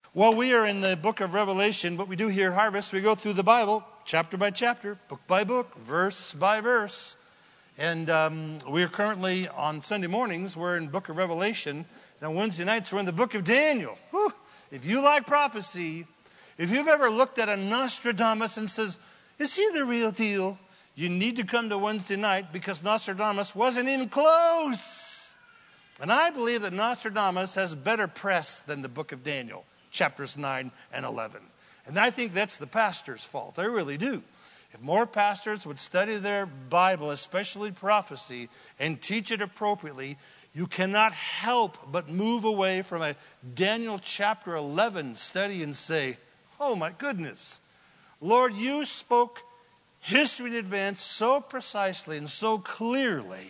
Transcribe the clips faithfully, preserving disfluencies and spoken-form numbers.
Well, we are in the book of Revelation. What we do here at Harvest, we go through the Bible, chapter by chapter, book by book, verse by verse. And um, we are currently on Sunday mornings, we're in the book of Revelation. And on Wednesday nights, we're in the book of Daniel. Whew. If you like prophecy, if you've ever looked at a Nostradamus and says, is he the real deal? You need to come to Wednesday night because Nostradamus wasn't even close. And I believe that Nostradamus has better press than the book of Daniel, chapters nine and eleven. And I think that's the pastor's fault. I really do. If more pastors would study their Bible, especially prophecy, and teach it appropriately, you cannot help but move away from a Daniel chapter eleven study and say, oh my goodness, Lord, you spoke history in advance so precisely and so clearly.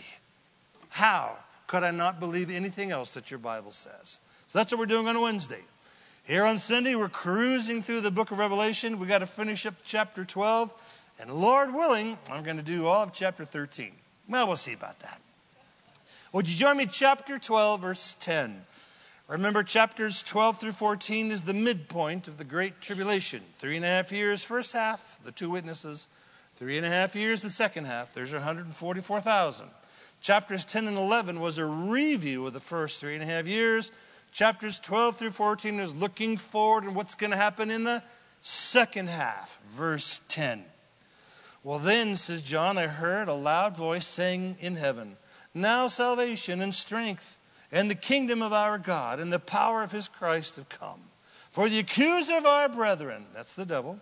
How could I not believe anything else that your Bible says? So that's what we're doing on Wednesday. Here on Sunday, we're cruising through the book of Revelation. We've got to finish up chapter twelve. And Lord willing, I'm going to do all of chapter thirteen. Well, we'll see about that. Would you join me? Chapter twelve, verse ten. Remember, chapters twelve through fourteen is the midpoint of the Great Tribulation. Three and a half years, first half, the two witnesses. Three and a half years, the second half. There's one hundred forty-four thousand. Chapters ten and eleven was a review of the first three and a half years. Chapters twelve through fourteen is looking forward and what's going to happen in the second half. Verse ten. Well then, says John, I heard a loud voice saying in heaven, now salvation and strength and the kingdom of our God and the power of his Christ have come. For the accuser of our brethren, that's the devil,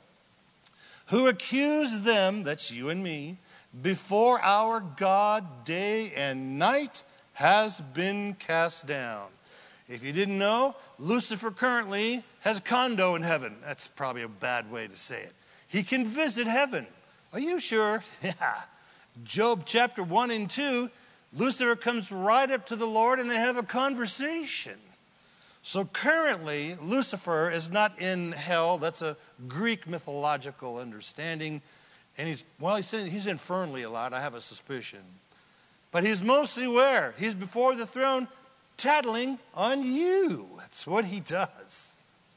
who accused them, that's you and me, before our God day and night has been cast down. If you didn't know, Lucifer currently has a condo in heaven. That's probably a bad way to say it. He can visit heaven. Are you sure? Yeah. Job chapter one and two, Lucifer comes right up to the Lord and they have a conversation. So currently, Lucifer is not in hell. That's a Greek mythological understanding. And he's, well, he's, he's infernally a lot, I have a suspicion. But he's mostly where? He's before the throne tattling on you. That's what he does.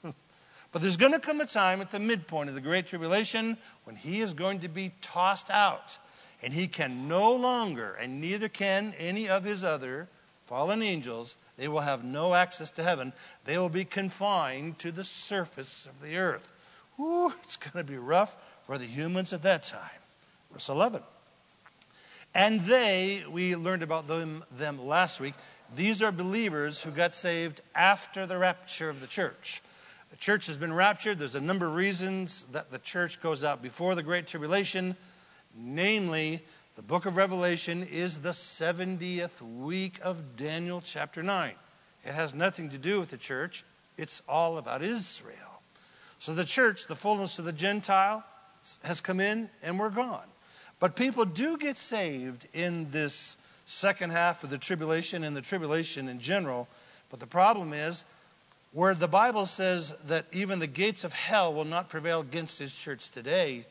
But there's going to come a time at the midpoint of the Great Tribulation when he is going to be tossed out. And he can no longer, and neither can any of his other fallen angels, they will have no access to heaven. They will be confined to the surface of the earth. Whew, it's going to be rough for the humans at that time. Verse eleven. And they, we learned about them, them last week, these are believers who got saved after the rapture of the church. The church has been raptured. There's a number of reasons that the church goes out before the Great Tribulation. Namely, the book of Revelation is the seventieth week of Daniel chapter nine. It has nothing to do with the church. It's all about Israel. So the church, the fullness of the Gentile, has come in and we're gone. But people do get saved in this second half of the tribulation and the tribulation in general. But the problem is, where the Bible says that even the gates of hell will not prevail against his church today,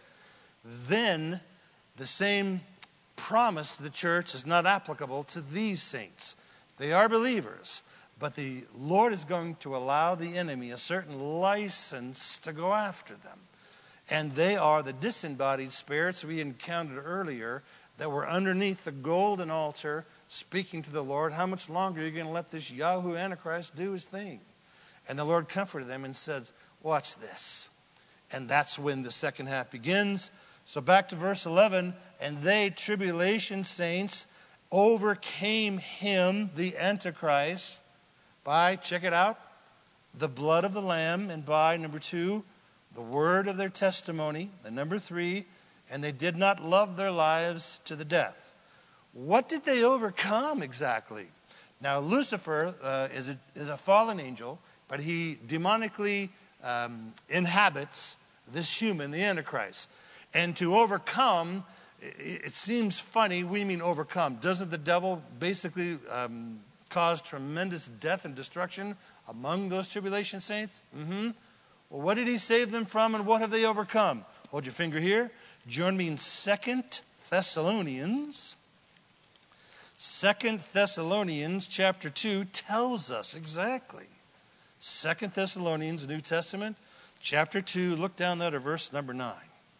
then the same promise to the church is not applicable to these saints. They are believers, but the Lord is going to allow the enemy a certain license to go after them. And they are the disembodied spirits we encountered earlier that were underneath the golden altar speaking to the Lord. How much longer are you going to let this Yahoo Antichrist do his thing? And the Lord comforted them and said, watch this. And that's when the second half begins. So back to verse eleven. And they, tribulation saints, overcame him, the Antichrist, by, check it out, the blood of the Lamb, and by, number two, the word of their testimony, and number three, and they did not love their lives to the death. What did they overcome exactly? Now, Lucifer uh, is, a, is a fallen angel, but he demonically um, inhabits this human, the Antichrist. And to overcome, it, it seems funny. What do you mean overcome? Doesn't the devil basically um, cause tremendous death and destruction among those tribulation saints? Mm-hmm. Well, what did he save them from and what have they overcome? Hold your finger here. Join me in Second Thessalonians. Second Thessalonians chapter two tells us exactly. Second Thessalonians, New Testament, chapter two. Look down there to verse number nine.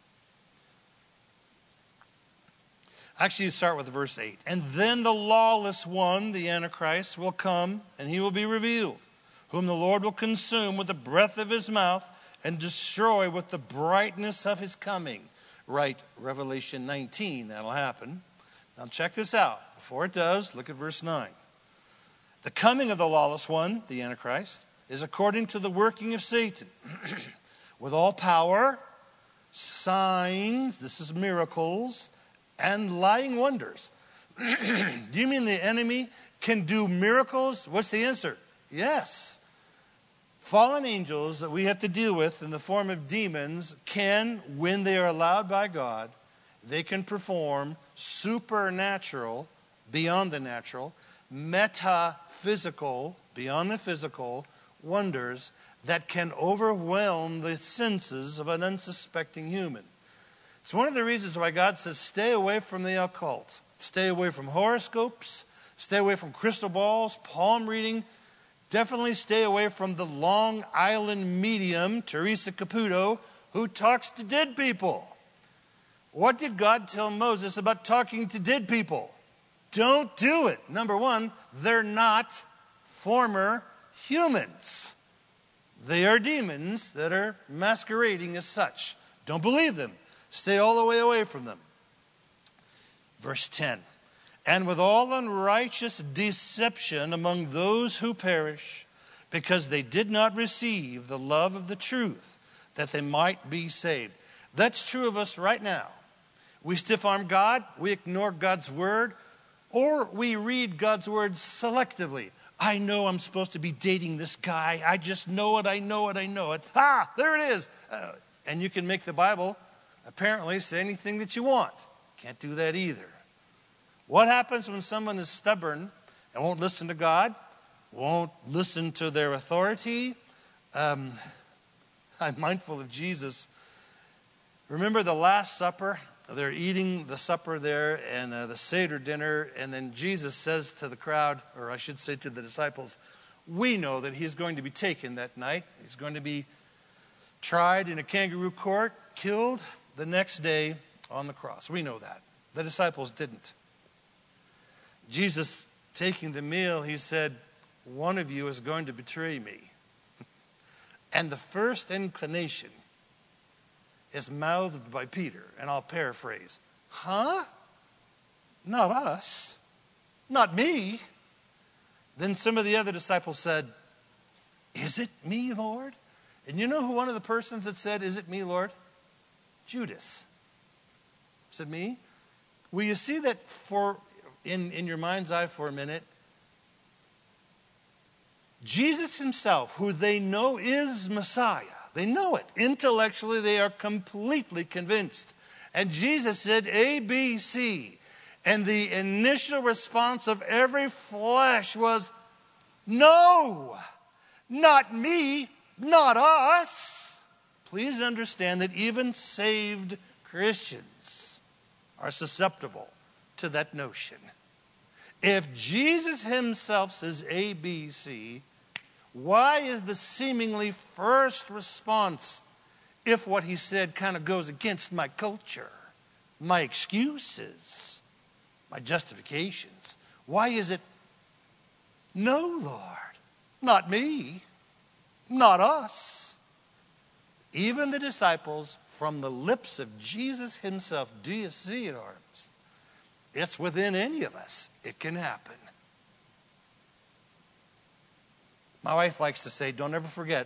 Actually, you start with verse eight. And then the lawless one, the Antichrist, will come, and he will be revealed, whom the Lord will consume with the breath of his mouth and destroy with the brightness of his coming. Right, Revelation nineteen, that'll happen. Now check this out. Before it does, look at verse nine. The coming of the lawless one, the Antichrist, is according to the working of Satan, with all power, signs, this is miracles, and lying wonders. Do you mean the enemy can do miracles? What's the answer? Yes. Fallen angels that we have to deal with in the form of demons can, when they are allowed by God, they can perform supernatural, beyond the natural, metaphysical, beyond the physical, wonders that can overwhelm the senses of an unsuspecting human. It's one of the reasons why God says stay away from the occult. Stay away from horoscopes. Stay away from crystal balls, palm reading. Definitely stay away from the Long Island medium, Teresa Caputo, who talks to dead people. What did God tell Moses about talking to dead people? Don't do it. Number one, they're not former humans. They are demons that are masquerading as such. Don't believe them. Stay all the way away from them. Verse ten. And with all unrighteous deception among those who perish, because they did not receive the love of the truth, that they might be saved. That's true of us right now. We stiff-arm God, we ignore God's word, or we read God's word selectively. I know I'm supposed to be dating this guy. I just know it, I know it, I know it. Ah, there it is. Uh, and you can make the Bible apparently say anything that you want. Can't do that either. What happens when someone is stubborn and won't listen to God, won't listen to their authority? Um, I'm mindful of Jesus. Remember the Last Supper? They're eating the supper there and uh, the Seder dinner, and then Jesus says to the crowd, or I should say to the disciples, we know that he's going to be taken that night. He's going to be tried in a kangaroo court, killed the next day on the cross. We know that. The disciples didn't. Jesus, taking the meal, he said, one of you is going to betray me. And the first inclination is mouthed by Peter, and I'll paraphrase. Huh? Not us. Not me. Then some of the other disciples said, is it me, Lord? And you know who one of the persons that said, is it me, Lord? Judas. Said me? Will you see that for in, in your mind's eye for a minute? Jesus himself, who they know is Messiah, they know it. Intellectually, they are completely convinced. And Jesus said A, B, C. And the initial response of every flesh was, no, not me, not us. Please understand that even saved Christians are susceptible to that notion. If Jesus himself says A, B, C, why is the seemingly first response, if what he said kind of goes against my culture, my excuses, my justifications, why is it, no, Lord, not me, not us? Even the disciples, from the lips of Jesus himself, do you see it, Harvest? It's within any of us. It can happen. My wife likes to say, don't ever forget,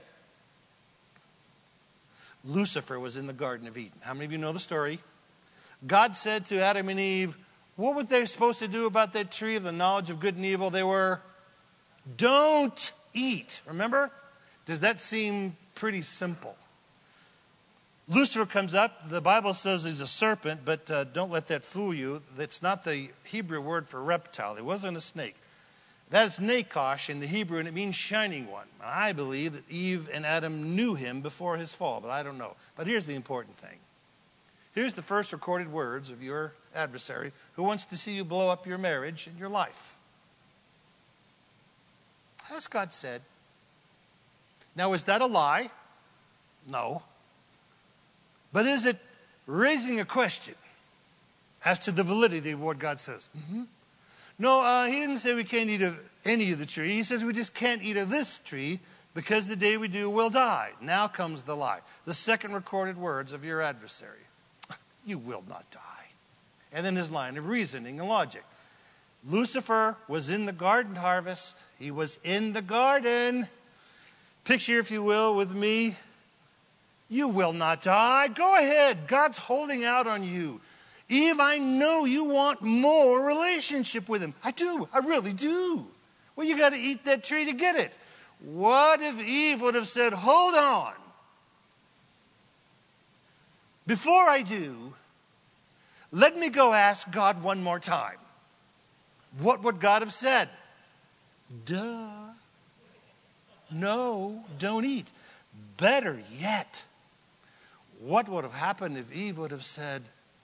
Lucifer was in the Garden of Eden. How many of you know the story? God said to Adam and Eve, what were they supposed to do about that tree of the knowledge of good and evil? They were, don't eat. Remember? Does that seem pretty simple? Lucifer comes up. The Bible says he's a serpent, but uh, don't let that fool you. That's not the Hebrew word for reptile. It wasn't a snake. That is Nakosh in the Hebrew, and it means shining one. And I believe that Eve and Adam knew him before his fall, but I don't know. But here's the important thing. Here's the first recorded words of your adversary who wants to see you blow up your marriage and your life. As God said, Now, is that a lie? No. But is it raising a question as to the validity of what God says? Mm-hmm. No, uh, he didn't say we can't eat of any of the tree. He says we just can't eat of this tree because the day we do, we'll die. Now comes the lie. The second recorded words of your adversary. You will not die. And then his line of reasoning and logic. Lucifer was in the garden harvest. He was in the garden. Picture, if you will, with me. You will not die. Go ahead. God's holding out on you. Eve, I know you want more relationship with him. I do. I really do. Well, you got to eat that tree to get it. What if Eve would have said, hold on. Before I do, let me go ask God one more time. What would God have said? Duh. No, don't eat. Better yet, what would have happened if Eve would have said,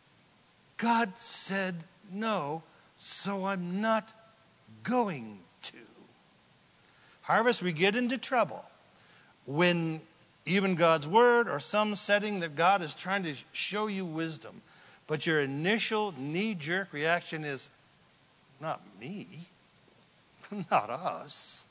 God said no, so I'm not going to. Harvest, we get into trouble when even God's word or some setting that God is trying to show you wisdom, but your initial knee-jerk reaction is, not me, not us.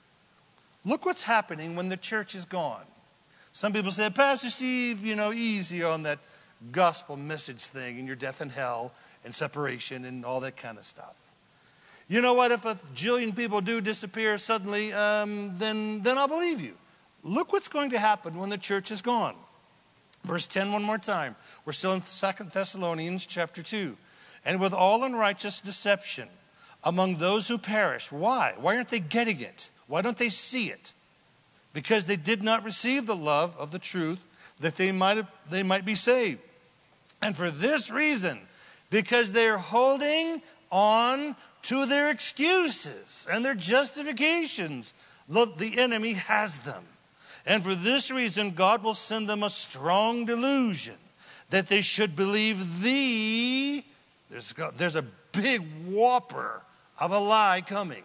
Look what's happening when the church is gone. Some people say, Pastor Steve, you know, easy on that gospel message thing and your death and hell and separation and all that kind of stuff. You know what? If a jillion people do disappear suddenly, um, then, then I'll believe you. Look what's going to happen when the church is gone. Verse ten one more time. We're still in Second Thessalonians chapter two. And with all unrighteous deception among those who perish. Why? Why aren't they getting it? Why don't they see it? Because they did not receive the love of the truth that they might have, they might be saved. And for this reason, because they're holding on to their excuses and their justifications, look, the enemy has them. And for this reason, God will send them a strong delusion that they should believe the, there's, there's a big whopper of a lie coming,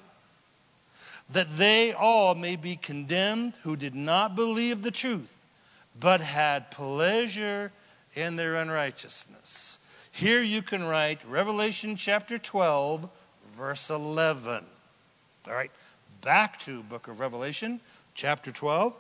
that they all may be condemned who did not believe the truth, but had pleasure in their unrighteousness. Here you can write Revelation chapter twelve, verse eleven. All right, back to book of Revelation, chapter twelve,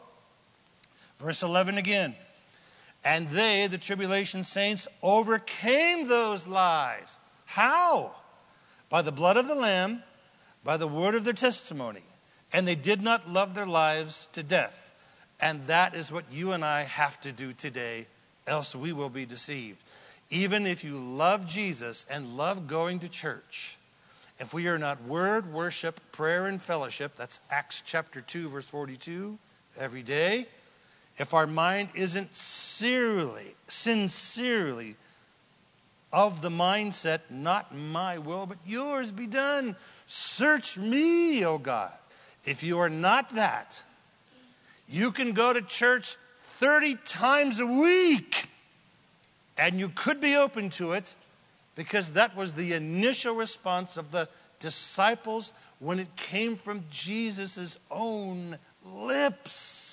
verse eleven again. And they, the tribulation saints, overcame those lies. How? By the blood of the Lamb, by the word of their testimony. And they did not love their lives to death. And that is what you and I have to do today, else we will be deceived. Even if you love Jesus and love going to church, if we are not word, worship, prayer, and fellowship, that's Acts chapter two, verse forty-two, every day. If our mind isn't sincerely, sincerely of the mindset, not my will, but yours be done. Search me, O God. If you are not that, you can go to church thirty times a week, and you could be open to it, because that was the initial response of the disciples when it came from Jesus' own lips.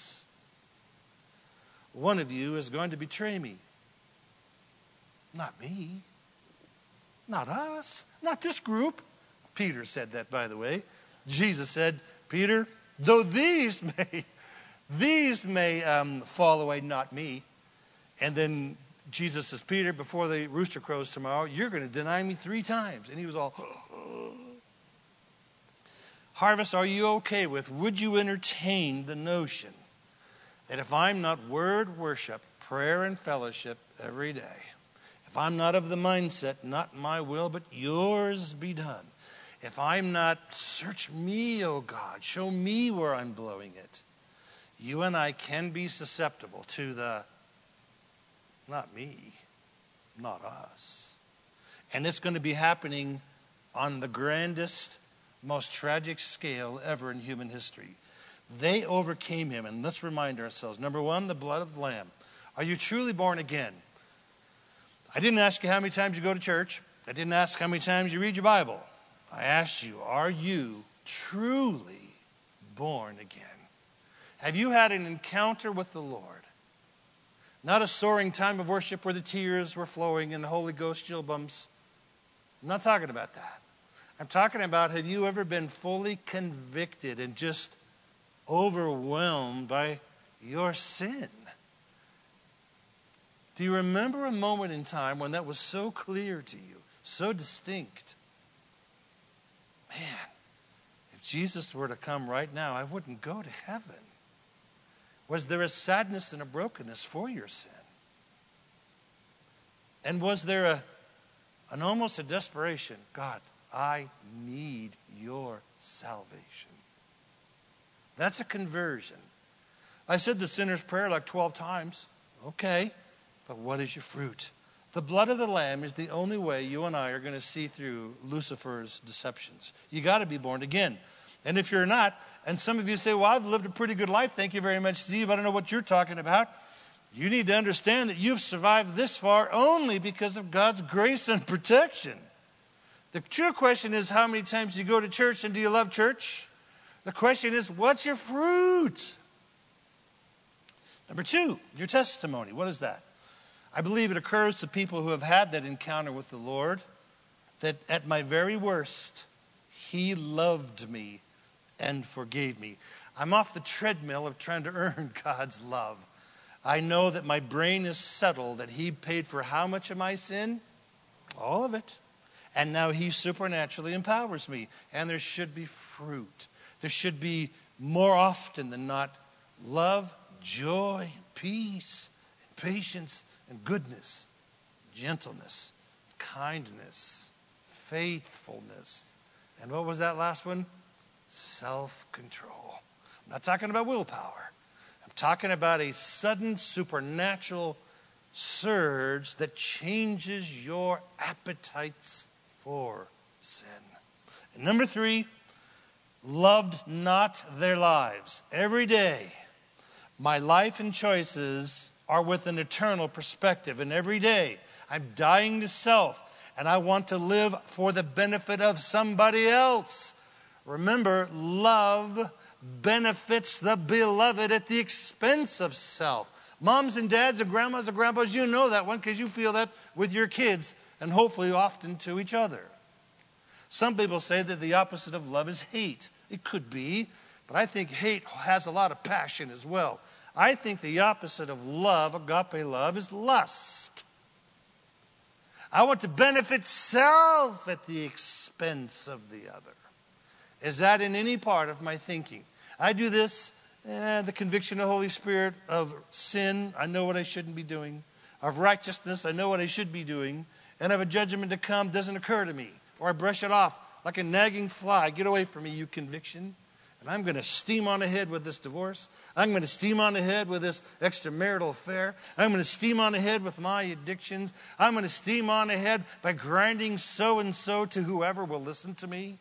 One of you is going to betray me. Not me. Not us. Not this group. Peter said that, by the way. Jesus said, Peter, though these may, these may um, fall away, not me. And then Jesus says, Peter, before the rooster crows tomorrow, you're going to deny me three times. And he was all, oh. Harvest, are you okay with, would you entertain the notion that if I'm not word worship, prayer and fellowship every day, if I'm not of the mindset, not my will, but yours be done, if I'm not, search me, O God, show me where I'm blowing it, you and I can be susceptible to the, not me, not us. And it's going to be happening on the grandest, most tragic scale ever in human history. They overcame him, and let's remind ourselves. Number one, the blood of the Lamb. Are you truly born again? I didn't ask you how many times you go to church. I didn't ask how many times you read your Bible. I asked you, are you truly born again? Have you had an encounter with the Lord? Not a soaring time of worship where the tears were flowing and the Holy Ghost chill bumps. I'm not talking about that. I'm talking about, have you ever been fully convicted and just overwhelmed by your sin? Do you remember a moment in time when that was so clear to you, so distinct? Man, if Jesus were to come right now, I wouldn't go to heaven. Was there a sadness and a brokenness for your sin? And was there a, an almost a desperation? God, I need your salvation. That's a conversion. I said the sinner's prayer like twelve times. Okay, but what is your fruit? The blood of the Lamb is the only way you and I are going to see through Lucifer's deceptions. You got to be born again. And if you're not, and some of you say, well, I've lived a pretty good life. Thank you very much, Steve. I don't know what you're talking about. You need to understand that you've survived this far only because of God's grace and protection. The true question is, how many times do you go to church and do you love church? The question is, what's your fruit? Number two, your testimony. What is that? I believe it occurs to people who have had that encounter with the Lord, that at my very worst, He loved me and forgave me. I'm off the treadmill of trying to earn God's love. I know that my brain is settled, that He paid for how much of my sin? All of it. And now He supernaturally empowers me. And there should be fruit. There should be more often than not love, joy, and peace, and patience, and goodness, gentleness, kindness, faithfulness. And what was that last one? Self-control. I'm not talking about willpower. I'm talking about a sudden supernatural surge that changes your appetites for sin. And number three, loved not their lives. Every day, my life and choices are with an eternal perspective. And every day, I'm dying to self, and I want to live for the benefit of somebody else. Remember, love benefits the beloved at the expense of self. Moms and dads and grandmas and grandpas, you know that one because you feel that with your kids and hopefully often to each other. Some people say that the opposite of love is hate. It could be, but I think hate has a lot of passion as well. I think the opposite of love, agape love, is lust. I want to benefit self at the expense of the other. Is that in any part of my thinking? I do this, eh, the conviction of the Holy Spirit of sin, I know what I shouldn't be doing. Of righteousness, I know what I should be doing. And of a judgment to come doesn't occur to me. Or I brush it off like a nagging fly. Get away from me, you conviction. And I'm going to steam on ahead with this divorce. I'm going to steam on ahead with this extramarital affair. I'm going to steam on ahead with my addictions. I'm going to steam on ahead by grinding so-and-so to whoever will listen to me.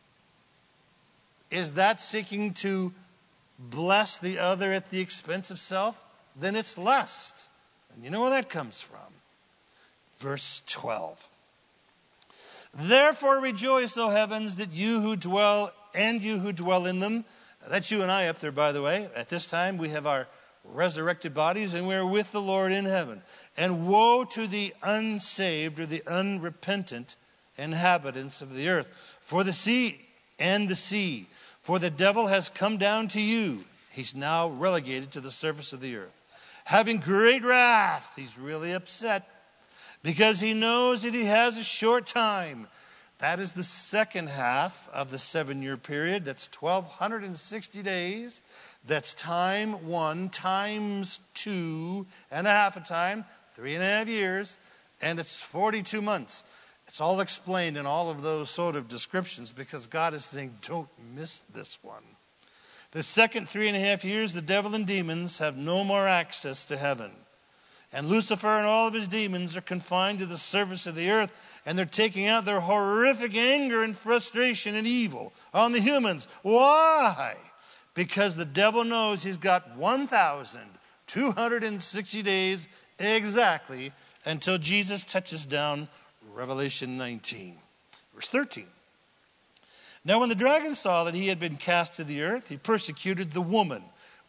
Is that seeking to bless the other at the expense of self? Then it's lust. And you know where that comes from? Verse twelve. Therefore rejoice, O heavens, that you who dwell and you who dwell in them. That's you and I up there, by the way. At this time, we have our resurrected bodies, and we're with the Lord in heaven. And woe to the unsaved or the unrepentant inhabitants of the earth. For the sea and the sea, for the devil has come down to you. He's now relegated to the surface of the earth. Having great wrath, he's really upset, because he knows that he has a short time. That is the second half of the seven-year period. That's twelve sixty days. That's time one times two and a half a time, three and a half years, and it's forty-two months. It's all explained in all of those sort of descriptions because God is saying, don't miss this one. The second three and a half years, the devil and demons have no more access to heaven. And Lucifer and all of his demons are confined to the surface of the earth, and they're taking out their horrific anger and frustration and evil on the humans. Why? Because the devil knows he's got one thousand two hundred sixty days exactly until Jesus touches down Revelation nineteen. Verse thirteen. Now when the dragon saw that he had been cast to the earth, he persecuted the woman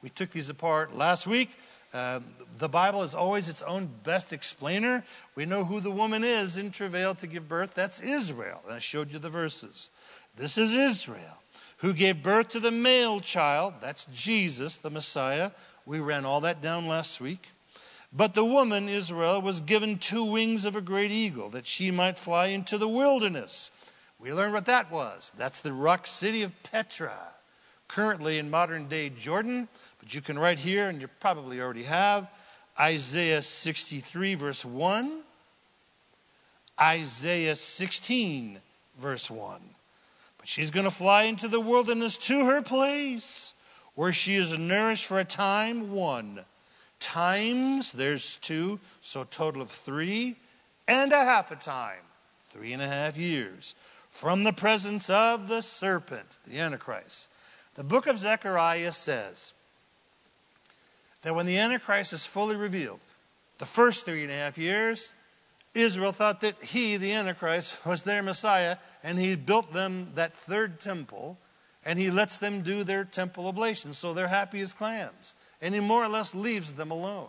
We took these apart last week. Uh, the Bible is always its own best explainer. We know who the woman is in travail to give birth. That's Israel. And I showed you the verses. This is Israel, who gave birth to the male child. That's Jesus, the Messiah. We ran all that down last week. But the woman, Israel, was given two wings of a great eagle, that she might fly into the wilderness. We learned what that was. That's the rock city of Petra, currently in modern-day Jordan. But you can write here, and you probably already have, Isaiah sixty-three, verse one, Isaiah sixteen, verse one. But she's going to fly into the wilderness to her place, where she is nourished for a time, one. Times, there's two, so a total of three, and a half a time, three and a half years, from the presence of the serpent, the Antichrist. The book of Zechariah says that when the Antichrist is fully revealed, the first three and a half years, Israel thought that he, the Antichrist, was their Messiah, and he built them that third temple, and he lets them do their temple oblations, so they're happy as clams. And he more or less leaves them alone.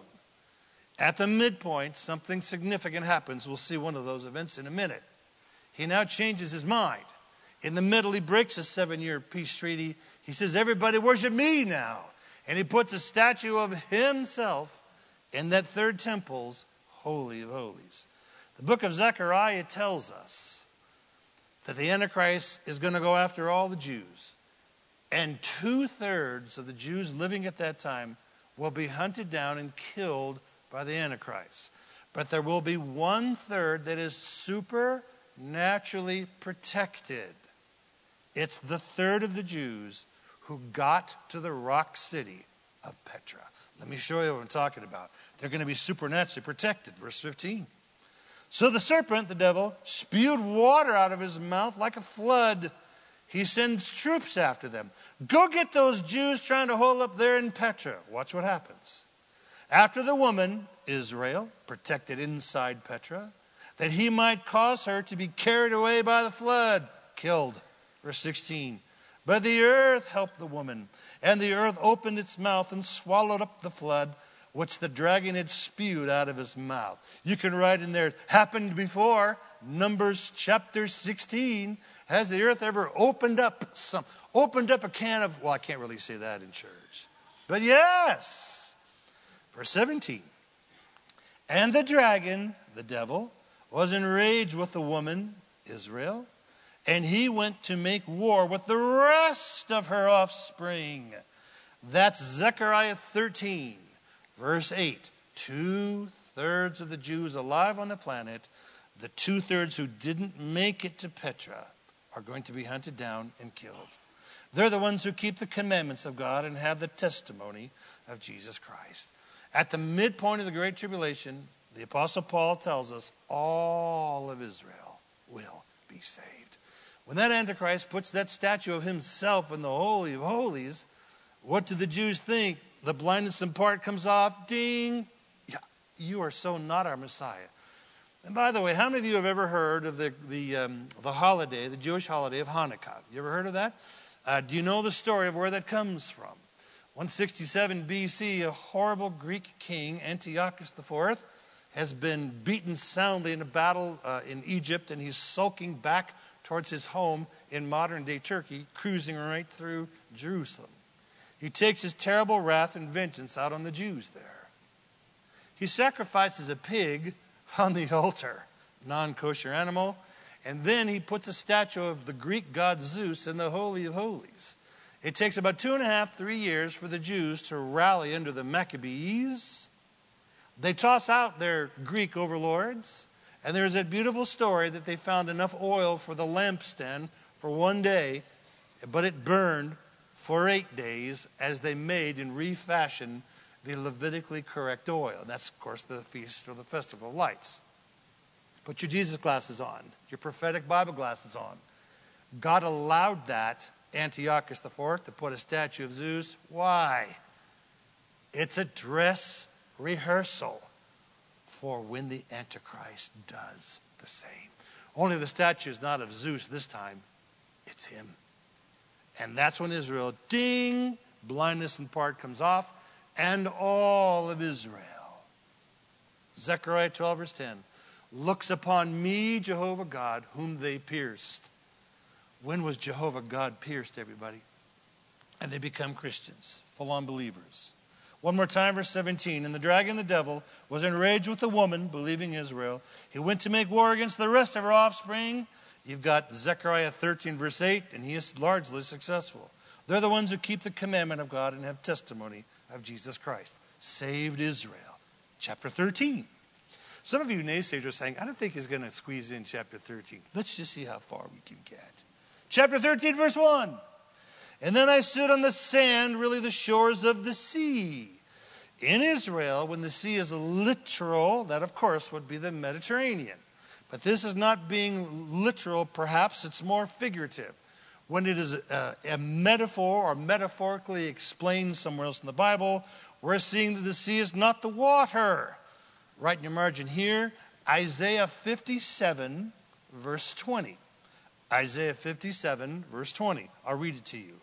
At the midpoint, something significant happens. We'll see one of those events in a minute. He now changes his mind. In the middle, he breaks a seven-year peace treaty. He says, everybody worship me now. And he puts a statue of himself in that third temple's Holy of Holies. The book of Zechariah tells us that the Antichrist is going to go after all the Jews. And two-thirds of the Jews living at that time will be hunted down and killed by the Antichrist. But there will be one-third that is supernaturally protected. It's the third of the Jews who got to the rock city of Petra. Let me show you what I'm talking about. They're going to be supernaturally protected. Verse fifteen. So the serpent, the devil, spewed water out of his mouth like a flood. He sends troops after them. Go get those Jews trying to hold up there in Petra. Watch what happens. After the woman, Israel, protected inside Petra, that he might cause her to be carried away by the flood, killed. Verse sixteen. But the earth helped the woman, and the earth opened its mouth and swallowed up the flood, which the dragon had spewed out of his mouth. You can write in there, happened before, Numbers chapter sixteen. Has the earth ever opened up some, opened up a can of, well, I can't really say that in church. But yes. Verse seventeen. And the dragon, the devil, was enraged with the woman, Israel, and he went to make war with the rest of her offspring. That's Zechariah thirteen, verse eight. Two-thirds of the Jews alive on the planet, the two-thirds who didn't make it to Petra, are going to be hunted down and killed. They're the ones who keep the commandments of God and have the testimony of Jesus Christ. At the midpoint of the Great Tribulation, the Apostle Paul tells us all of Israel will be saved. When that Antichrist puts that statue of himself in the Holy of Holies, what do the Jews think? The blindness in part comes off. Ding. Yeah, you are so not our Messiah. And by the way, how many of you have ever heard of the the, um, the holiday, the Jewish holiday of Hanukkah? You ever heard of that? Uh, do you know the story of where that comes from? one sixty-seven B C, a horrible Greek king, Antiochus the fourth, has been beaten soundly in a battle uh, in Egypt, and he's sulking back towards his home in modern-day Turkey, cruising right through Jerusalem. He takes his terrible wrath and vengeance out on the Jews there. He sacrifices a pig on the altar, non-kosher animal, and then he puts a statue of the Greek god Zeus in the Holy of Holies. It takes about two and a half, three years for the Jews to rally under the Maccabees. They toss out their Greek overlords, and there's that beautiful story that they found enough oil for the lampstand for one day, but it burned for eight days as they made and refashioned the Levitically correct oil. And that's, of course, the feast or the festival of lights. Put your Jesus glasses on, your prophetic Bible glasses on. God allowed that Antiochus the fourth to put a statue of Zeus. Why? It's a dress rehearsal for when the Antichrist does the same. Only the statue is not of Zeus this time. It's him. And that's when Israel, ding, blindness in part comes off, and all of Israel. Zechariah twelve, verse ten. Looks upon me, Jehovah God, whom they pierced. When was Jehovah God pierced, everybody? And they become Christians, full-on believers. One more time, verse seventeen. And the dragon, the devil, was enraged with the woman, believing Israel. He went to make war against the rest of her offspring. You've got Zechariah thirteen, verse eight, and he is largely successful. They're the ones who keep the commandment of God and have testimony of Jesus Christ. Saved Israel. Chapter thirteen. Some of you naysayers are saying, I don't think he's going to squeeze in chapter thirteen. Let's just see how far we can get. Chapter thirteen, verse one. And then I stood on the sand, really the shores of the sea. In Israel, when the sea is literal, that of course would be the Mediterranean. But this is not being literal, perhaps, it's more figurative. When it is a, a metaphor or metaphorically explained somewhere else in the Bible, we're seeing that the sea is not the water. Right in your margin here, Isaiah fifty-seven, verse twenty. Isaiah fifty-seven, verse twenty. I'll read it to you.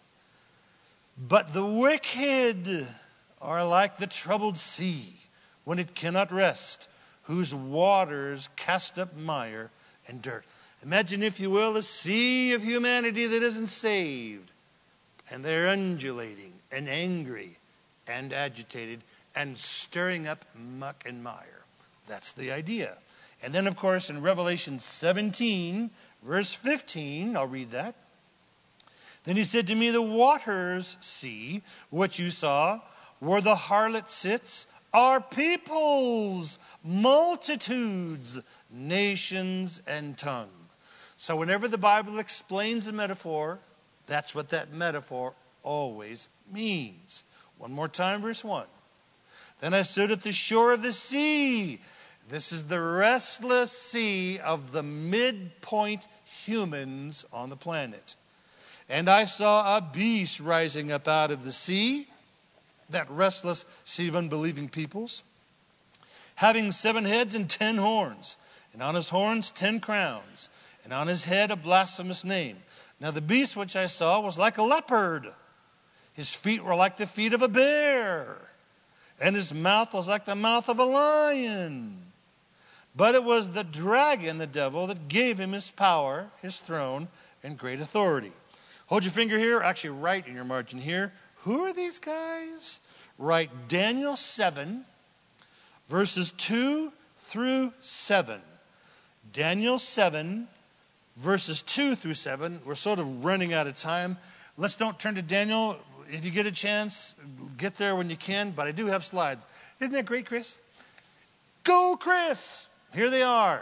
But the wicked are like the troubled sea when it cannot rest, whose waters cast up mire and dirt. Imagine, if you will, a sea of humanity that isn't saved. And they're undulating and angry and agitated and stirring up muck and mire. That's the idea. And then, of course, in Revelation seventeen, verse fifteen, I'll read that. Then he said to me, the waters, see, what you saw, where the harlot sits, are peoples, multitudes, nations, and tongues. So whenever the Bible explains a metaphor, that's what that metaphor always means. One more time, verse one. Then I stood at the shore of the sea. This is the restless sea of the midpoint humans on the planet. And I saw a beast rising up out of the sea, that restless sea of unbelieving peoples, having seven heads and ten horns, and on his horns ten crowns, and on his head a blasphemous name. Now the beast which I saw was like a leopard. His feet were like the feet of a bear, and his mouth was like the mouth of a lion. But it was the dragon, the devil, that gave him his power, his throne, and great authority. Hold your finger here, actually right in your margin here. Who are these guys? Write Daniel seven, verses two through seven. Daniel seven, verses two through seven. We're sort of running out of time. Let's don't turn to Daniel. If you get a chance, get there when you can. But I do have slides. Isn't that great, Chris? Go, Chris! Here they are.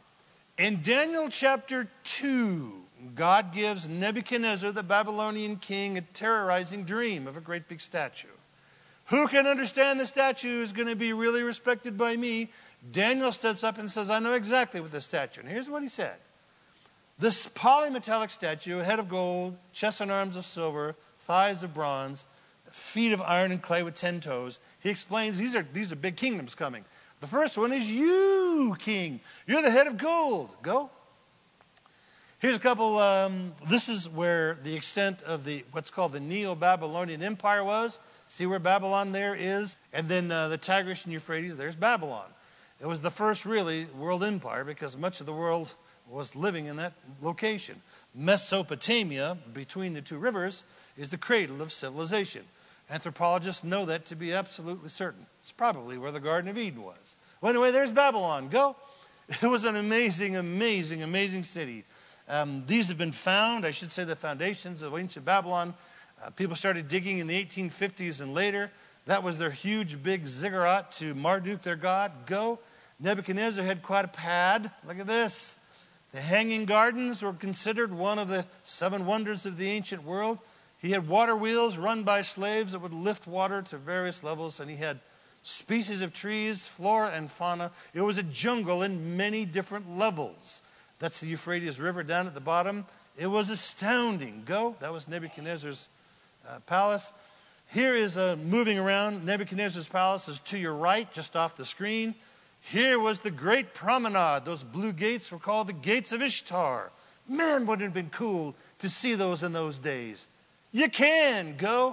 In Daniel chapter two, God gives Nebuchadnezzar, the Babylonian king, a terrorizing dream of a great big statue. Who can understand the statue is going to be really respected by me? Daniel steps up and says, I know exactly what the statue. And here's what he said. This polymetallic statue, a head of gold, chest and arms of silver, thighs of bronze, feet of iron and clay with ten toes. He explains these are, these are big kingdoms coming. The first one is you, king. You're the head of gold. Go. Here's a couple. Um, this is where the extent of the what's called the Neo-Babylonian Empire was. See where Babylon there is? And then uh, the Tigris and Euphrates, there's Babylon. It was the first really world empire because much of the world was living in that location. Mesopotamia, between the two rivers, is the cradle of civilization. Anthropologists know that to be absolutely certain. It's probably where the Garden of Eden was. Well, anyway, there's Babylon. Go. It was an amazing, amazing, amazing city. Um, these have been found, I should say the foundations of ancient Babylon. Uh, people started digging in the eighteen fifties and later. That was their huge, big ziggurat to Marduk, their god. Go. Nebuchadnezzar had quite a pad. Look at this. The Hanging Gardens were considered one of the seven wonders of the ancient world. He had water wheels run by slaves that would lift water to various levels, and he had species of trees, flora and fauna. It was a jungle in many different levels. That's the Euphrates River down at the bottom. It was astounding. Go. That was Nebuchadnezzar's uh, palace. Here is uh, moving around. Nebuchadnezzar's palace is to your right, just off the screen. Here was the great promenade. Those blue gates were called the Gates of Ishtar. Man, would it have been cool to see those in those days. You can go.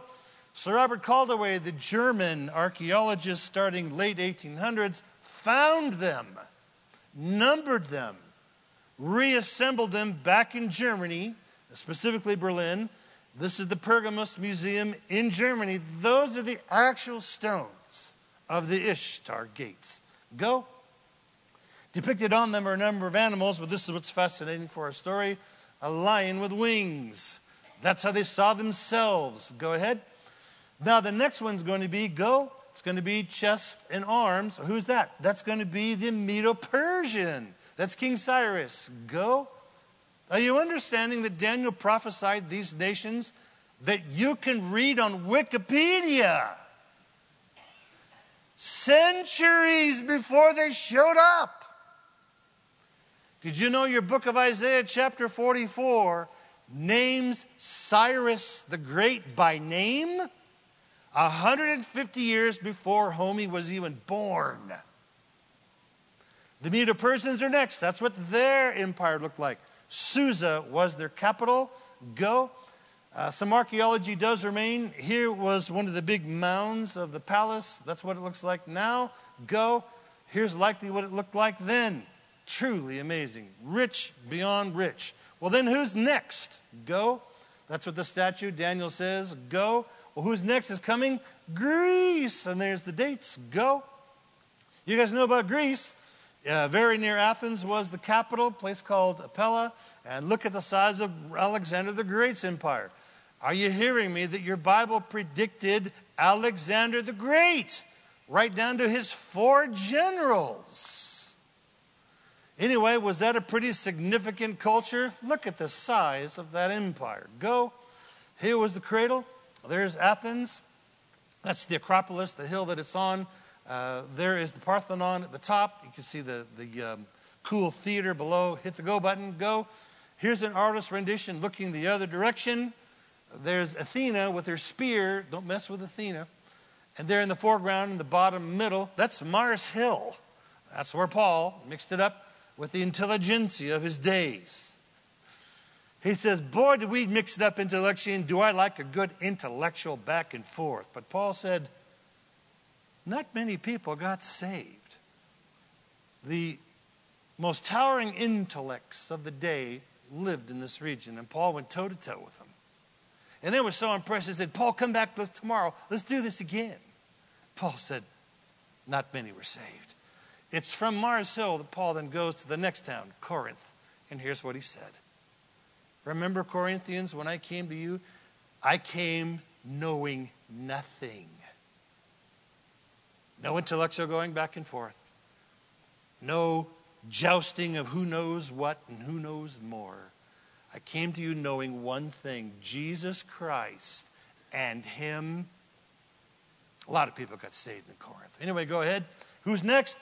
Sir Robert Caldaway, the German archaeologist starting late eighteen hundreds, found them, numbered them, reassembled them back in Germany, specifically Berlin. This is the Pergamus Museum in Germany. Those are the actual stones of the Ishtar gates. Go. Depicted on them are a number of animals, but this is what's fascinating for our story. A lion with wings. That's how they saw themselves. Go ahead. Now the next one's going to be, go. It's going to be chest and arms. Who's that? That's going to be the Medo-Persian. That's King Cyrus. Go. Are you understanding that Daniel prophesied these nations that you can read on Wikipedia centuries before they showed up? Did you know your book of Isaiah chapter forty-four names Cyrus the Great by name? one hundred fifty years before Homi was even born. The Medo-Persians are next. That's what their empire looked like. Susa was their capital. Go. Uh, some archaeology does remain. Here was one of the big mounds of the palace. That's what it looks like now. Go. Here's likely what it looked like then. Truly amazing. Rich beyond rich. Well, then who's next? Go. That's what the statue, Daniel says. Go. Well, who's next is coming? Greece. And there's the dates. Go. You guys know about Greece. Uh, very near Athens was the capital, a place called Pella. And look at the size of Alexander the Great's empire. Are you hearing me that your Bible predicted Alexander the Great? Right down to his four generals. Anyway, was that a pretty significant culture? Look at the size of that empire. Go. Here was the cradle. There's Athens. That's the Acropolis, the hill that it's on. Uh, there is the Parthenon at the top. You can see the, the um, cool theater below. Hit the go button. Go. Here's an artist's rendition looking the other direction. There's Athena with her spear. Don't mess with Athena. And there in the foreground, in the bottom middle, that's Mars Hill. That's where Paul mixed it up with the intelligentsia of his days. He says, boy, did we mix it up intellectually, and do I like a good intellectual back and forth. But Paul said, not many people got saved. The most towering intellects of the day lived in this region, and Paul went toe-to-toe with them. And they were so impressed, they said, Paul, come back tomorrow. Let's do this again. Paul said, not many were saved. It's from Mars Hill that Paul then goes to the next town, Corinth. And here's what he said. Remember, Corinthians, when I came to you, I came knowing nothing. No intellectual going back and forth. No jousting of who knows what and who knows more. I came to you knowing one thing, Jesus Christ and him. A lot of people got saved in Corinth. Anyway, go ahead. Who's next?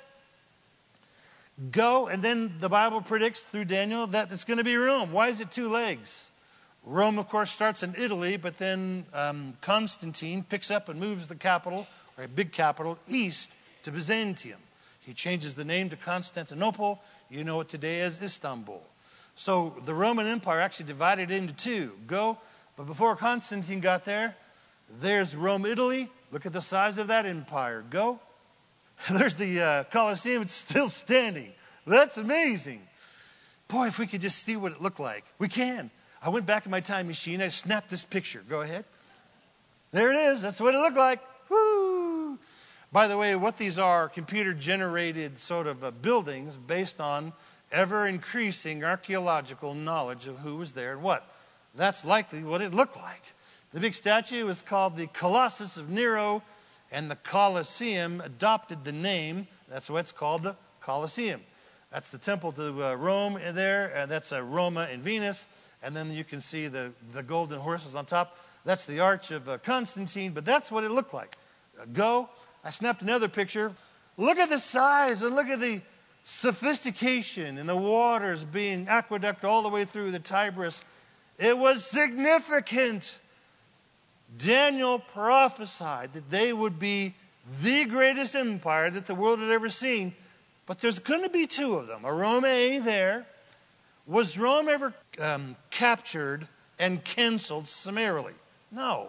Go, and then the Bible predicts through Daniel that it's going to be Rome. Why is it two legs? Rome, of course, starts in Italy, but then um, Constantine picks up and moves the capital, or a big capital, east to Byzantium. He changes the name to Constantinople. You know it today as Istanbul. So the Roman Empire actually divided into two. Go, but before Constantine got there, there's Rome, Italy. Look at the size of that empire. Go. There's the uh, Colosseum. It's still standing. That's amazing. Boy, if we could just see what it looked like. We can. I went back in my time machine. I snapped this picture. Go ahead. There it is. That's what it looked like. Woo! By the way, what these are, computer-generated sort of uh, buildings based on ever-increasing archaeological knowledge of who was there and what. That's likely what it looked like. The big statue is called the Colossus of Nero, and the Colosseum adopted the name. That's why it's called the Colosseum. That's the temple to uh, Rome there. And that's uh, Roma and Venus. And then you can see the, the golden horses on top. That's the Arch of uh, Constantine. But that's what it looked like. Uh, go. I snapped another picture. Look at the size and look at the sophistication and the waters being aqueduct all the way through the Tigris. It was significant. Daniel prophesied that they would be the greatest empire that the world had ever seen. But there's going to be two of them. A Rome there. Was Rome ever um, captured and canceled summarily? No.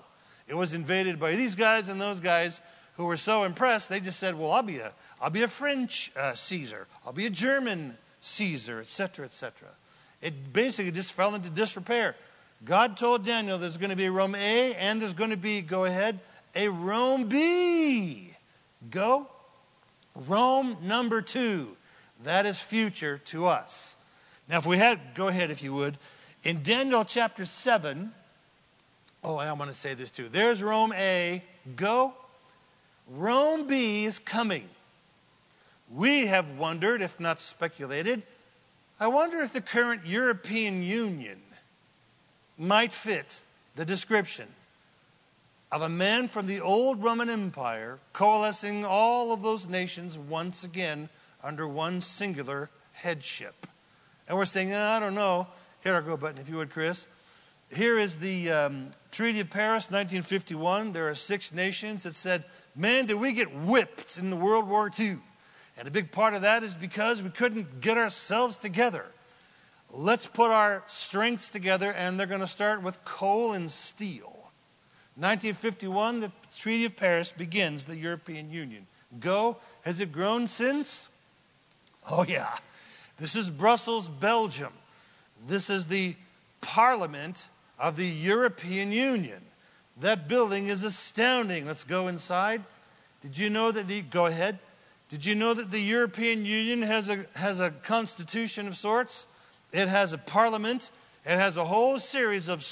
It was invaded by these guys and those guys who were so impressed, they just said, well, I'll be a, I'll be a French uh, Caesar. I'll be a German Caesar, et cetera, et cetera. It basically just fell into disrepair. God told Daniel there's going to be a Rome A and there's going to be, go ahead, a Rome B. Go. Rome number two. That is future to us. Now, if we had, go ahead if you would. In Daniel chapter seven, oh, I want to say this too. There's Rome A. Go. Rome B is coming. We have wondered, if not speculated, I wonder if the current European Union might fit the description of a man from the old Roman Empire coalescing all of those nations once again under one singular headship. And we're saying, oh, I don't know. Here, our go button, if you would, Chris. Here is the um, Treaty of Paris, nineteen fifty-one. There are six nations that said, man, did we get whipped in the World War Two. And a big part of that is because we couldn't get ourselves together. Let's put our strengths together, and they're going to start with coal and steel. nineteen fifty-one, the Treaty of Paris begins the European Union. Go. Has it grown since? Oh, yeah. This is Brussels, Belgium. This is the Parliament of the European Union. That building is astounding. Let's go inside. Did you know that the, go ahead. Did you know that the European Union has a, has a constitution of sorts? It has a parliament. It has a whole series of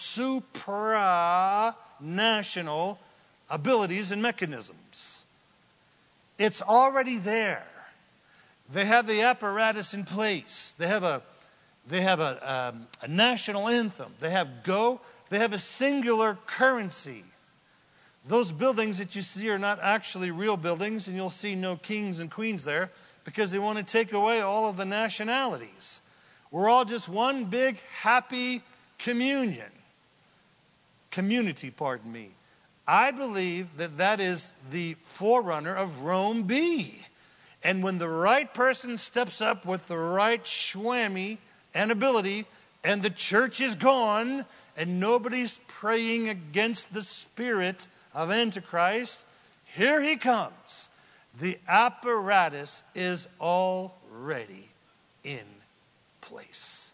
supranational abilities and mechanisms. It's already there. They have the apparatus in place. They have a, they have a, um, a national anthem. They have go. They have a singular currency. Those buildings that you see are not actually real buildings, and you'll see no kings and queens there because they want to take away all of the nationalities. We're all just one big happy communion. Community, pardon me. I believe that that is the forerunner of Rome B. And when the right person steps up with the right schwammy and ability, and the church is gone, and nobody's praying against the spirit of Antichrist, here he comes. The apparatus is already in place.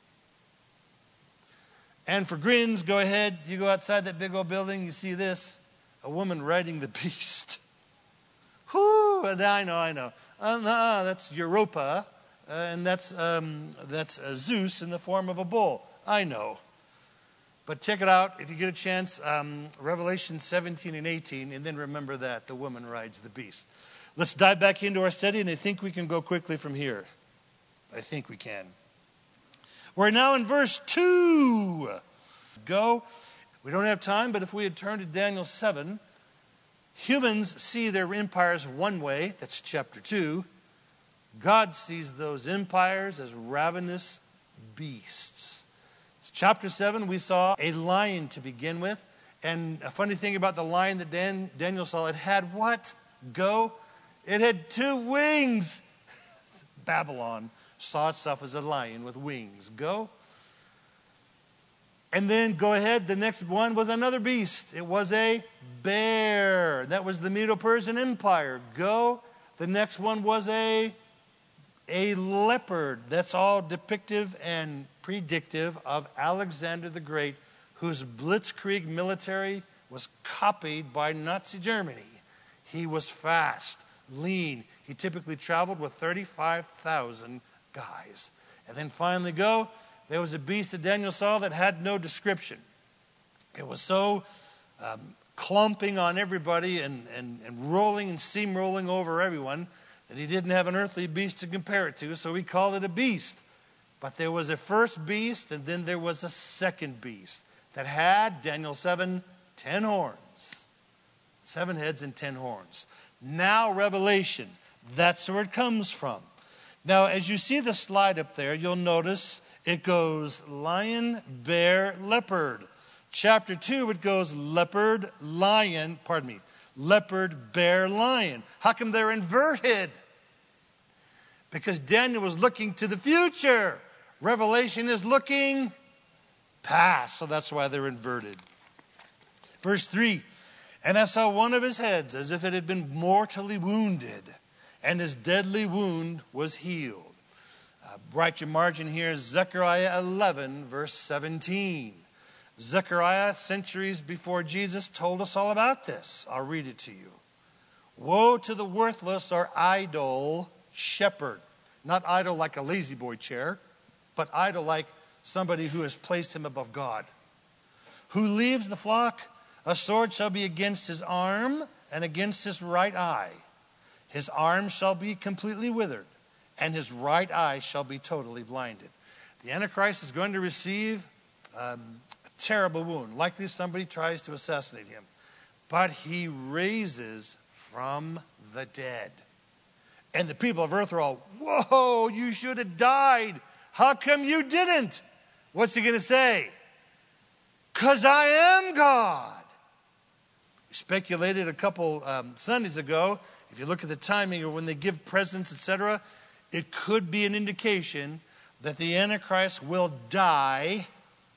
And for grins, go ahead. You go outside that big old building, you see this. A woman riding the beast. Whoo, and I know, I know. Uh, no, that's Europa, uh, and that's, um, that's uh, Zeus in the form of a bull. I know. But check it out, if you get a chance, um, Revelation seventeen and eighteen, and then remember that, the woman rides the beast. Let's dive back into our study, and I think we can go quickly from here. I think we can. We're now in verse two. Go. We don't have time, but if we had turned to Daniel seven, humans see their empires one way, that's chapter two. God sees those empires as ravenous beasts. Chapter seven, we saw a lion to begin with. And a funny thing about the lion that Dan, Daniel saw, it had what? Go. It had two wings. Babylon saw itself as a lion with wings. Go. And then go ahead, the next one was another beast. It was a bear. That was the Medo-Persian Empire. Go. The next one was a, a leopard. That's all depictive and predictive of Alexander the Great, whose blitzkrieg military was copied by Nazi Germany. He was fast, lean. He typically traveled with thirty-five thousand guys. And then finally go, there was a beast that Daniel saw that had no description. It was so um, clumping on everybody and, and, and rolling and steamrolling over everyone that he didn't have an earthly beast to compare it to, so he called it a beast. But there was a first beast, and then there was a second beast that had, Daniel seven, ten horns. Seven heads and ten horns. Now Revelation, that's where it comes from. Now, as you see the slide up there, you'll notice it goes lion, bear, leopard. Chapter two, it goes leopard, lion, pardon me, leopard, bear, lion. How come they're inverted? Because Daniel was looking to the future. Revelation is looking past, so that's why they're inverted. Verse three, And I saw one of his heads as if it had been mortally wounded, and his deadly wound was healed. Uh, write your margin here, Zechariah eleven, verse seventeen. Zechariah, centuries before Jesus, told us all about this. I'll read it to you. Woe to the worthless or idle shepherd. Not idle like a lazy boy chair, but idle like somebody who has placed him above God. Who leaves the flock? A sword shall be against his arm and against his right eye. His arm shall be completely withered, and his right eye shall be totally blinded. The Antichrist is going to receive um, a terrible wound. Likely somebody tries to assassinate him. But he raises from the dead. And the people of earth are all, whoa, you should have died. How come you didn't? What's he going to say? Because I am God. We speculated a couple um, Sundays ago, if you look at the timing of when they give presents, et cetera, it could be an indication that the Antichrist will die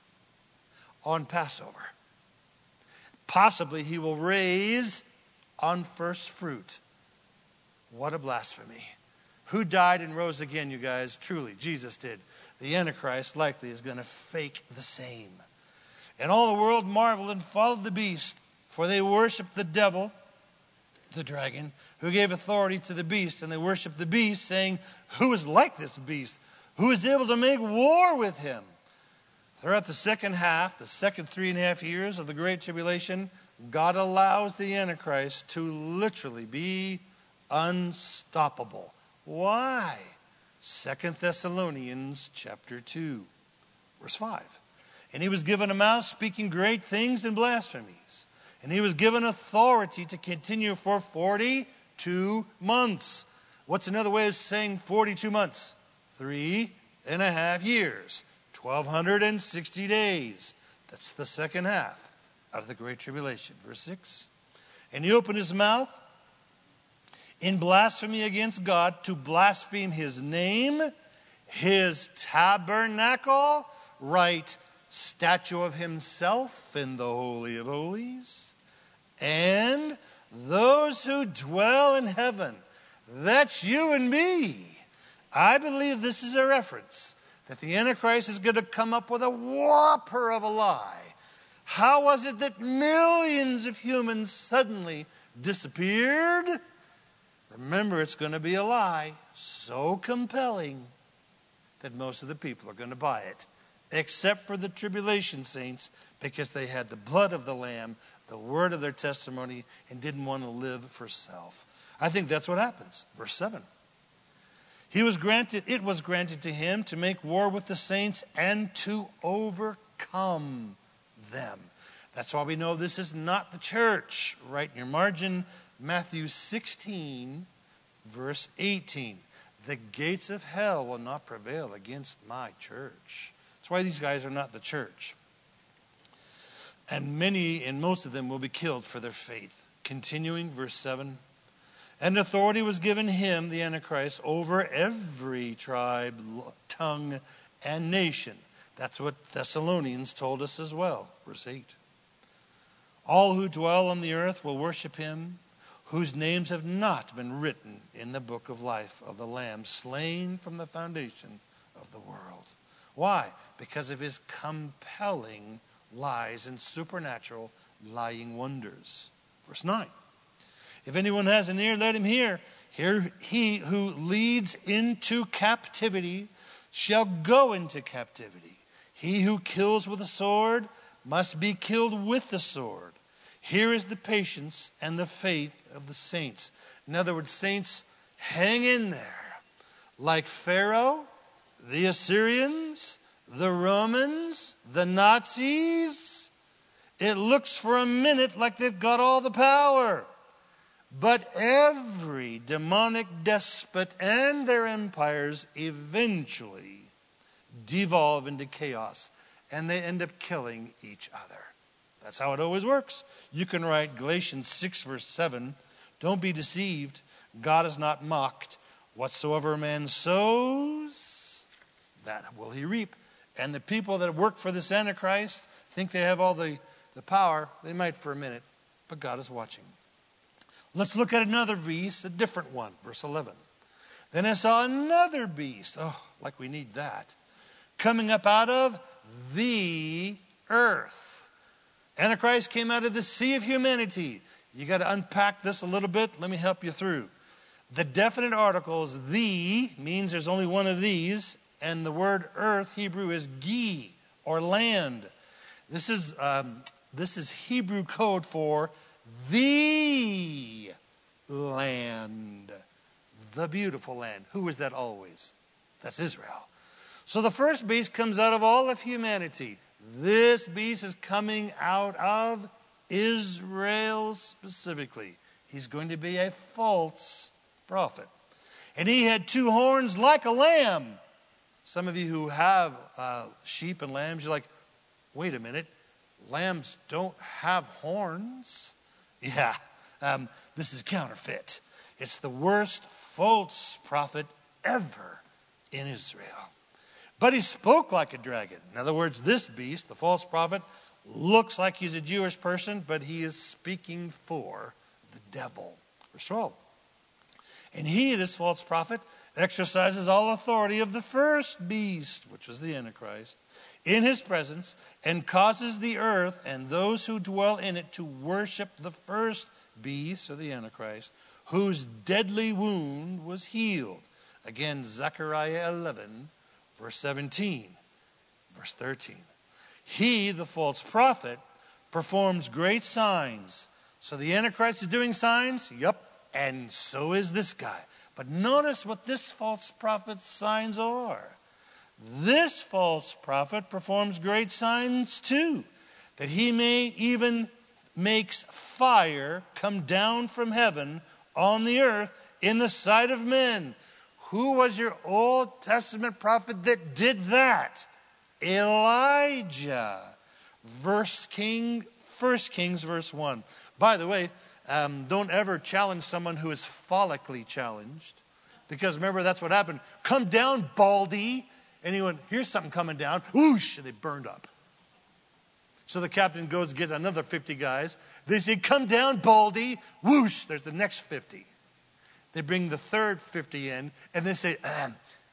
on Passover. Possibly he will raise on first fruit. What a blasphemy. Who died and rose again, you guys? Truly, Jesus did. The Antichrist likely is going to fake the same. And all the world marveled and followed the beast, for they worshiped the devil, the dragon, who gave authority to the beast. And they worshiped the beast, saying, who is like this beast? Who is able to make war with him? Throughout the second half, the second three and a half years of the Great Tribulation, God allows the Antichrist to literally be unstoppable. Why? Second Thessalonians chapter two, verse five. And he was given a mouth speaking great things and blasphemies. And he was given authority to continue for forty-two months. What's another way of saying forty-two months? Three and a half years. twelve sixty days. That's the second half of the Great Tribulation. Verse six. And he opened his mouth in blasphemy against God to blaspheme his name, his tabernacle, right, statue of himself in the Holy of Holies, and those who dwell in heaven. That's you and me. I believe this is a reference that the Antichrist is going to come up with a whopper of a lie. How was it that millions of humans suddenly disappeared? Remember, it's going to be a lie so compelling that most of the people are going to buy it, except for the tribulation saints, because they had the blood of the Lamb, the word of their testimony, and didn't want to live for self. I think that's what happens. Verse seven. He was granted, it was granted to him to make war with the saints and to overcome them. That's why we know this is not the church. Right in your margin, Matthew sixteen, verse eighteen. The gates of hell will not prevail against my church. That's why these guys are not the church. And many, and most of them, will be killed for their faith. Continuing, verse seven. And authority was given him, the Antichrist, over every tribe, tongue, and nation. That's what Thessalonians told us as well. Verse eight. All who dwell on the earth will worship him, whose names have not been written in the book of life of the Lamb, slain from the foundation of the world. Why? Because of his compelling lies and supernatural lying wonders. Verse nine. If anyone has an ear, let him hear. Here, he who leads into captivity shall go into captivity. He who kills with a sword must be killed with the sword. Here is the patience and the faith of the saints. In other words, saints, hang in there. Like Pharaoh, the Assyrians, the Romans, the Nazis, it looks for a minute like they've got all the power. But every demonic despot and their empires eventually devolve into chaos, and they end up killing each other. That's how it always works. You can write Galatians six, verse seven, don't be deceived. God is not mocked. Whatsoever a man sows, that will he reap. And the people that work for this Antichrist think they have all the, the power. They might for a minute, but God is watching. Let's look at another beast, a different one, verse eleven. Then I saw another beast, oh, like we need that, coming up out of the earth. Antichrist came out of the sea of humanity. You got to unpack this a little bit. Let me help you through. The definite articles, the, means there's only one of these, and the word earth, Hebrew, is gi, or land. This is, um, this is Hebrew code for the land, the beautiful land. Who was that always? That's Israel. So the first beast comes out of all of humanity. This beast is coming out of Israel specifically. He's going to be a false prophet. And he had two horns like a lamb. Some of you who have uh, sheep and lambs, you're like, wait a minute, lambs don't have horns? Yeah, um, this is counterfeit. It's the worst false prophet ever in Israel. But he spoke like a dragon. In other words, this beast, the false prophet, looks like he's a Jewish person, but he is speaking for the devil. Verse twelve. And he, this false prophet, exercises all authority of the first beast, which was the Antichrist, in his presence, and causes the earth and those who dwell in it to worship the first beast, or the Antichrist, whose deadly wound was healed. Again, Zechariah eleven, verse seventeen, verse thirteen. He, the false prophet, performs great signs. So the Antichrist is doing signs? Yep. And so is this guy. But notice what this false prophet's signs are. This false prophet performs great signs too, that he may even makes fire come down from heaven on the earth in the sight of men. Who was your Old Testament prophet that did that? Elijah. Verse King, First Kings, verse one. By the way, um, don't ever challenge someone who is follically challenged. Because remember, that's what happened. Come down, Baldy. And he went, here's something coming down. Whoosh, and they burned up. So the captain goes and gets another fifty guys. They say, come down, Baldy. Whoosh, there's the next fifty. They bring the third fifty in, and they say, um,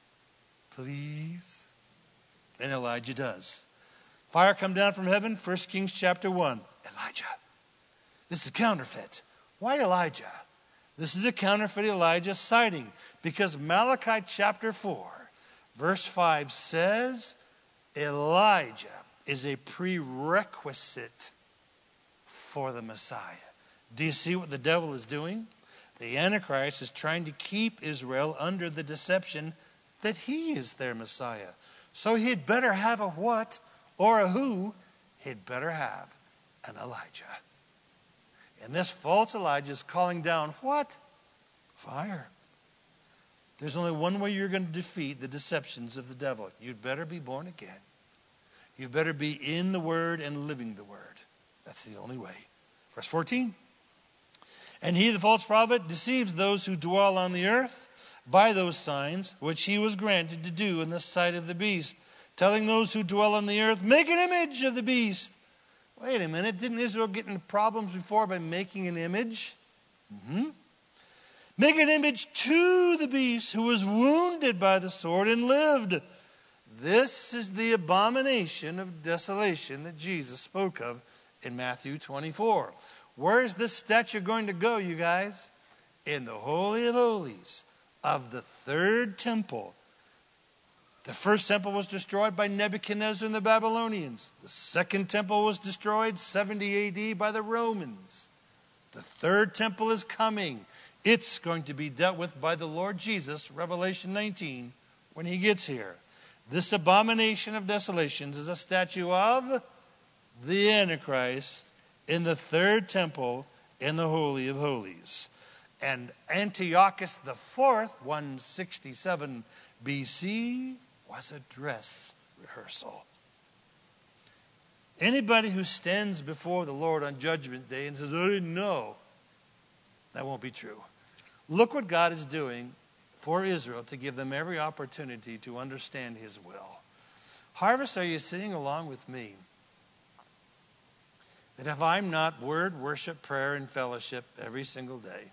please. And Elijah does. Fire come down from heaven, First Kings chapter one. Elijah. This is counterfeit. Why Elijah? This is a counterfeit Elijah sighting, because Malachi chapter four, verse five says, Elijah is a prerequisite for the Messiah. Do you see what the devil is doing? The Antichrist is trying to keep Israel under the deception that he is their Messiah. So he'd better have a what or a who? He'd better have an Elijah. And this false Elijah is calling down what? Fire. There's only one way you're going to defeat the deceptions of the devil. You'd better be born again. You better be in the Word and living the Word. That's the only way. Verse fourteen. And he, the false prophet, deceives those who dwell on the earth by those signs which he was granted to do in the sight of the beast, telling those who dwell on the earth, make an image of the beast. Wait a minute, didn't Israel get into problems before by making an image? Mm-hmm. Make an image to the beast who was wounded by the sword and lived. This is the abomination of desolation that Jesus spoke of in Matthew twenty-four. Where is this statue going to go, you guys? In the Holy of Holies of the third temple. The first temple was destroyed by Nebuchadnezzar and the Babylonians. The second temple was destroyed seventy A D by the Romans. The third temple is coming. It's going to be dealt with by the Lord Jesus, Revelation nineteen, when he gets here. This abomination of desolations is a statue of the Antichrist in the third temple in the Holy of Holies. And Antiochus the fourth, one sixty-seven B C, was a dress rehearsal. Anybody who stands before the Lord on Judgment Day and says, I didn't know, that won't be true. Look what God is doing for Israel to give them every opportunity to understand his will. Harvest, are you singing along with me? that if I'm not word, worship, prayer, and fellowship every single day,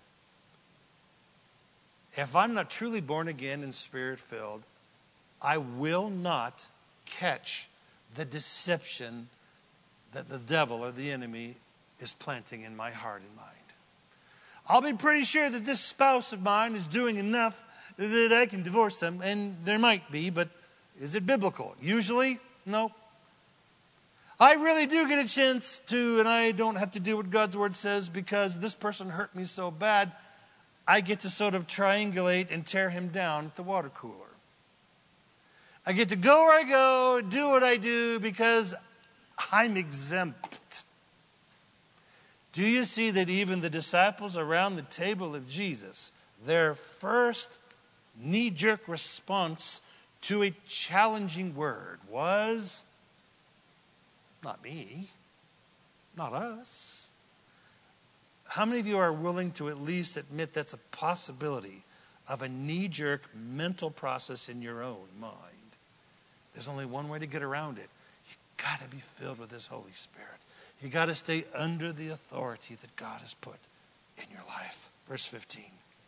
if I'm not truly born again and spirit-filled, I will not catch the deception that the devil or the enemy is planting in my heart and mind. I'll be pretty sure that this spouse of mine is doing enough that I can divorce them, and there might be, but is it biblical? Usually, no. I really do get a chance to, and I don't have to do what God's word says because this person hurt me so bad, I get to sort of triangulate and tear him down at the water cooler. I get to go where I go, do what I do because I'm exempt. Do you see that even the disciples around the table of Jesus, their first knee-jerk response to a challenging word was, not me, not us. How many of you are willing to at least admit that's a possibility of a knee-jerk mental process in your own mind? There's only one way to get around it. You've got to be filled with His Holy Spirit. You've got to stay under the authority that God has put in your life. Verse fifteen.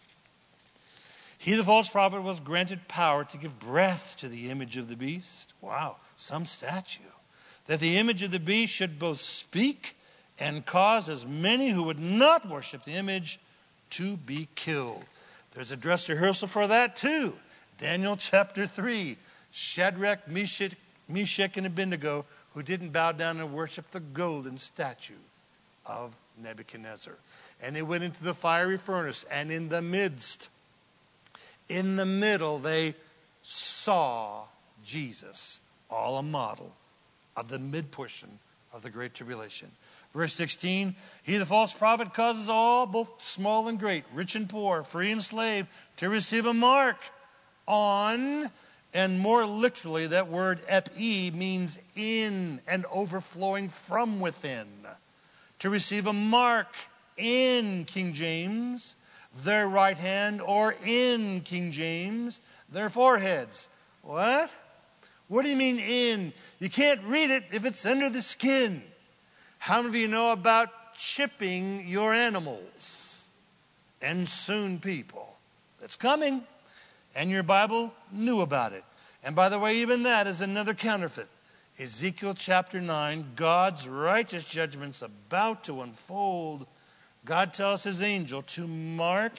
He, the false prophet, was granted power to give breath to the image of the beast. Wow, some statue. That the image of the beast should both speak and cause as many who would not worship the image to be killed. There's a dress rehearsal for that too. Daniel chapter three. Shadrach, Meshach, Meshach, and Abednego, who didn't bow down and worship the golden statue of Nebuchadnezzar. And they went into the fiery furnace, and in the midst, in the middle, they saw Jesus, all a model of the mid-portion of the Great Tribulation. Verse sixteen, he, the false prophet, causes all, both small and great, rich and poor, free and slave, to receive a mark on. And more literally, that word epi means in and overflowing from within. To receive a mark in King James, their right hand, or in King James, their foreheads. What? What do you mean in? You can't read it if it's under the skin. How many of you know about chipping your animals? And soon people. It's coming. And your Bible knew about it. And by the way, even that is another counterfeit. Ezekiel chapter nine, God's righteous judgment's about to unfold. God tells His angel to mark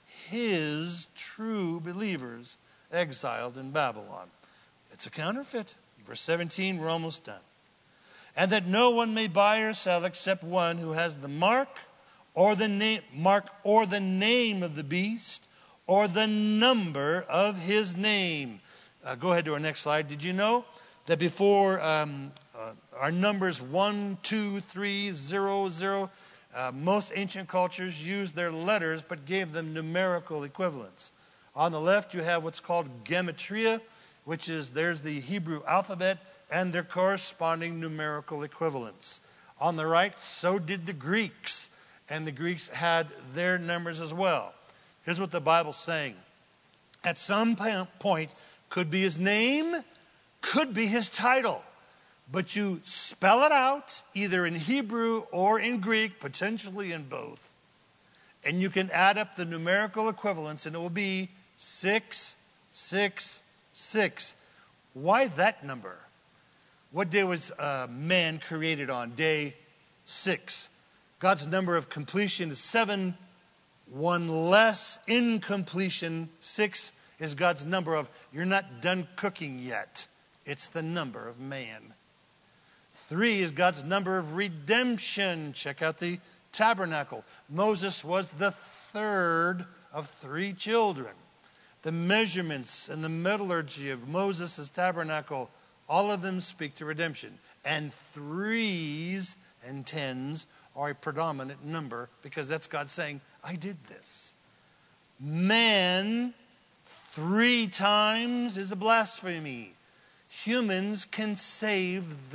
His true believers exiled in Babylon. It's a counterfeit. Verse seventeen, we're almost done. And that no one may buy or sell except one who has the mark or the name, mark or the name of the beast, or the number of his name. Uh, go ahead to our next slide. Did you know that before um, uh, our numbers one, two, three, zero, zero, uh, most ancient cultures used their letters but gave them numerical equivalents. On the left you have what's called gematria, which is there's the Hebrew alphabet and their corresponding numerical equivalents. On the right, so did the Greeks, and the Greeks had their numbers as well. Here's what the Bible's saying. At some point, could be his name, could be his title. But you spell it out, either in Hebrew or in Greek, potentially in both. And you can add up the numerical equivalents, and it will be six, six, six. Why that number? What day was uh, man created on? Day six. God's number of completion is seven. One less, incompletion. Six is God's number of you're not done cooking yet. It's the number of man. Three is God's number of redemption. Check out the tabernacle. Moses was the third of three children. The measurements and the metallurgy of Moses' tabernacle, all of them speak to redemption. And threes and tens are a predominant number because that's God saying, I did this. Man, three times is a blasphemy. Humans can save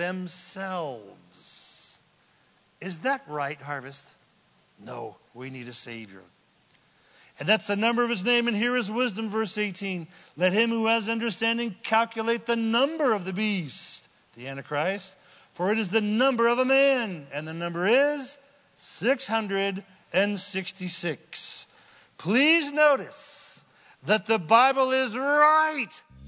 themselves. Is that right, Harvest? No, we need a Savior. And that's the number of his name. And here is wisdom, verse eighteen. Let him who has understanding calculate the number of the beast, the Antichrist. for it is the number of a man, and the number is six hundred sixty-six. Please notice that the Bible is right